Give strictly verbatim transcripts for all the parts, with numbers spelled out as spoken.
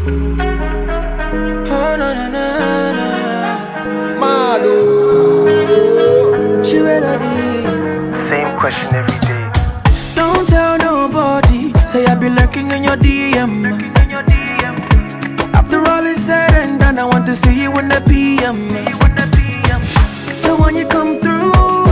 Oh, no, no, no, no. Malo. She ready. Same question every day. Don't tell nobody. Say I be lurking in your D M. After all is said and done, I want to see you in the P M. So when you come through,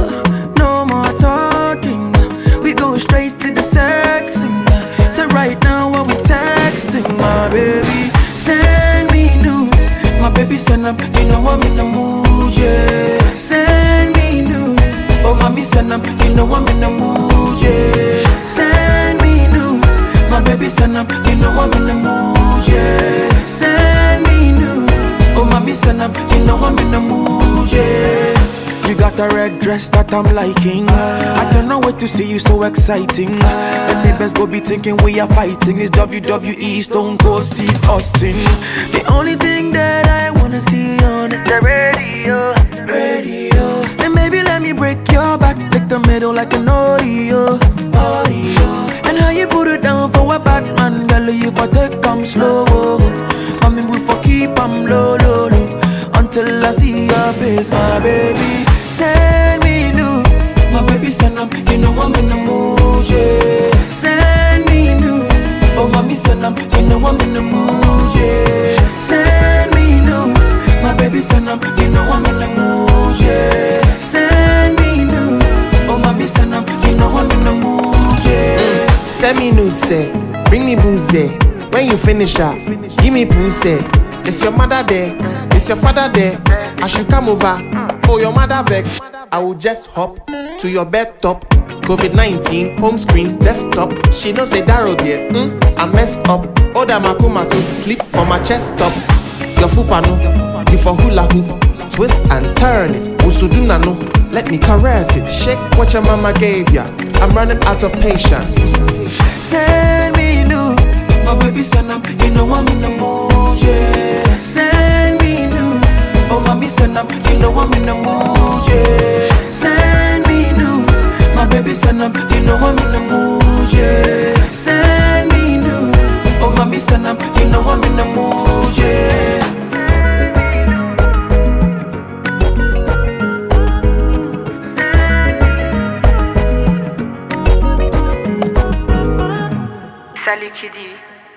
no more talking. We go straight to the sexing. So right now while we texting, my baby, send me news. My baby send up, you know I'm in the mood, yeah. Send me news. Oh, mommy send up, you know I'm in the mood, yeah. Send me news. My baby send up, you know I'm in the mood, yeah. Send me news. Oh, mommy send up, you know I'm in the mood, yeah. You got a red dress that I'm liking. I don't know what to see, you so exciting. The neighbors go be thinking we are fighting. It's W W E, Stone Cold Steve Austin. The only thing that I wanna see on is the radio, radio. And maybe let me break your back, lick the middle like an Oreo, Oreo. And how you put it down for a bad man, girl, you for take 'em slow. Mommy, we for keep 'em low, low, low. Until I see your face, my baby. Send me news. My baby send up, you know I'm in the mood, yeah. Send me news. Oh, mommy send up, you know I'm in the mood, yeah. Send me news. My baby send up, you know I'm in the mood, yeah. Send me news. Oh, mommy send up, you know I'm in the mood, yeah. Send me nude, say. Bring me booze, when you finish up, give me pussy. Is your mother there? Is your father there? I should come over. Oh, your mother vex. I will just hop to your bed top. COVID nineteen, home screen, desktop. She knows say Daryl there. Mm, I messed up. Oda Makuma so sleep for my chest top. Your fupa no, you for hula hoop. Twist and turn it. Usuduna no, let me caress it. Shake what your mama gave ya. I'm running out of patience. Send me news. My baby send up, you know I'm in the mood, yeah. Send me news. Oh, mommy send up, you know I'm in the mood, yeah. Send me news. My baby send up, you know I'm in the mood, yeah. Send me news. Oh, mommy send up, you know I'm in the mood, yeah. Salut Kiddy.